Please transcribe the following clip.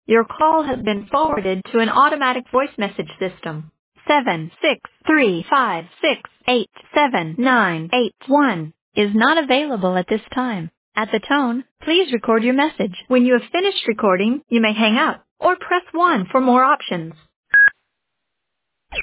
Your call has been forwarded to an automatic voice message system. 763568791 is not available at this time. At the tone, please record your message. When you have finished recording, you may hang up or press 1 for more options.